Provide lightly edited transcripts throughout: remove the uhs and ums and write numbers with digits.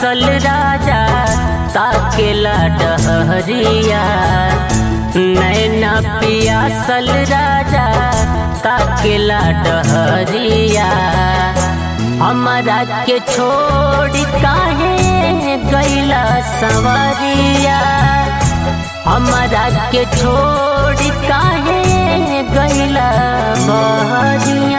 पियासल राजा ताकेला डहरिया, नैना पियासल राजा ताकेला डहरिया। हमारा के छोड़ काहे गैला सवरिया, हमारा के छोड़ काहे गैला बहरिया।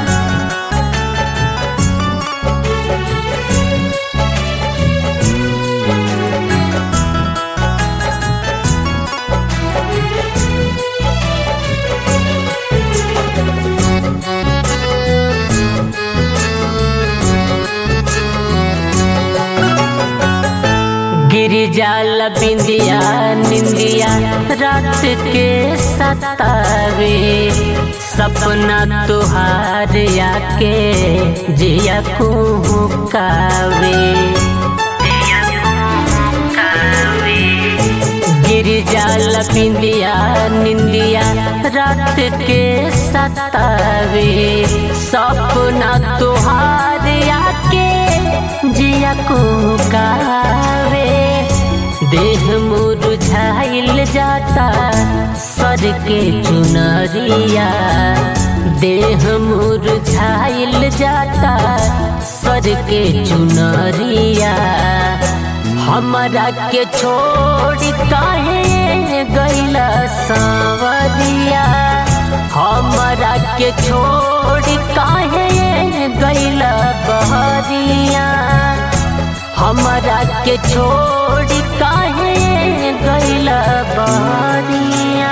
गिरिजाल बिंदिया निंदिया रात के सतावे, सपना तुहार आके जिया कुहुकावे। गिरिजाल बिंदिया निंदिया रात के सतावे, सपना तुहार आके जिया कुहुकावे। देह मुरझाइल जाता सर के चुनरिया, देह मुरझाइल जाता सर के चुनरिया। हमारा के छोड़ काहे गैला सांवरिया, हमारा के छोड़ काहे गैला बहरिया। हमारा के छोड़ काहे गैला बहरिया।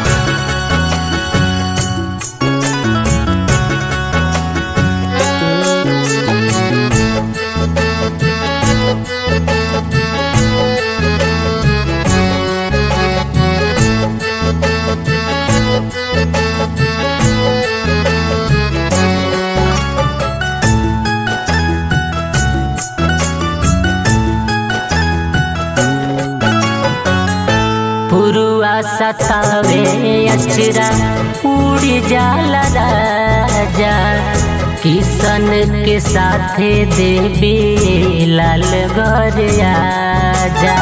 पुरुआ सतावे अचरा उड़ जाला राजा, किशन के साथे देवी लाल घर आजा।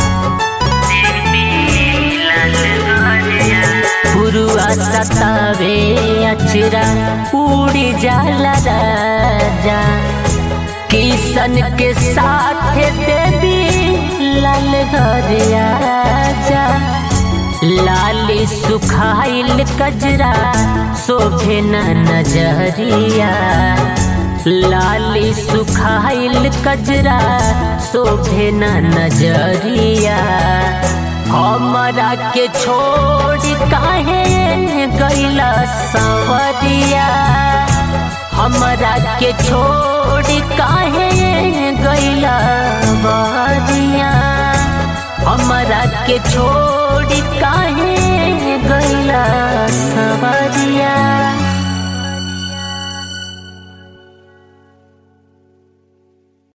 पुरुआ सतावे अचरा उड़ जाला राजा, किशन के साथे देवी लाल घर आजा। लाली सुखाइल कजरा शोभे न नजरिया, लाली सुखाइल कजरा शोभे न नजरिया। हमारा के छोड़ काहे गैला सांवरिया, हमारा के छोड़ काहे गैला बहरिया। हमारा के छोड़ काहे गैला सवरिया।